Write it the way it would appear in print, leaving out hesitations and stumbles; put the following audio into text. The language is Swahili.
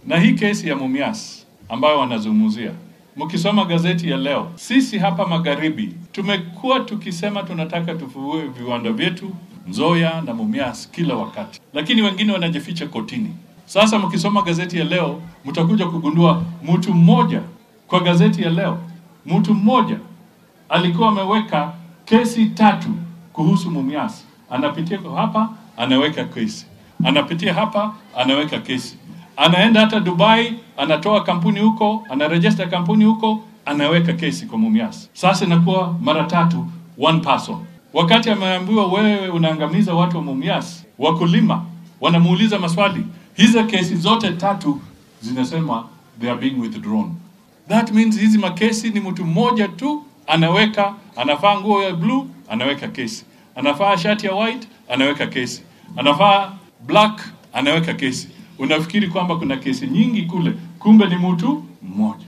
Na hii kesi ya Mumias ambayo wanazungumzia, mkisoma gazeti ya leo, sisi hapa magharibi tumekuwa tukisema tunataka tufungue viwanda vyetu Nzoia na Mumias kila wakati, lakini wengine wanajificha kotini. Sasa mkisoma gazeti ya leo, mtakuja kugundua mtu mmoja kwa gazeti ya leo, mtu mmoja alikuwa ameweka kesi 3 kuhusu Mumias. Anapitia hapa, anaweka kesi. Anapitia hapa, anaweka kesi. Anaenda hata Dubai, anatoa kampuni huko, anaregister kampuni huko, anaweka kesi kwa Mumias. Sasa inakuwa mara 3, one person. Wakati ameambiwa wewe unaangamiza watu wa Mumias, wakulima wanamuuliza maswali, hizo kesi zote 3 zinasema they are being withdrawn. That means hizi makesi ni mtu mmoja tu anaweka, anavaa nguo ya blue, anaweka kesi. Anavaa shati ya white, anaweka kesi. Anavaa black, anaweka kesi. Unafikiri kwamba kuna kesi nyingi kule, kumbe ni mtu mmoja.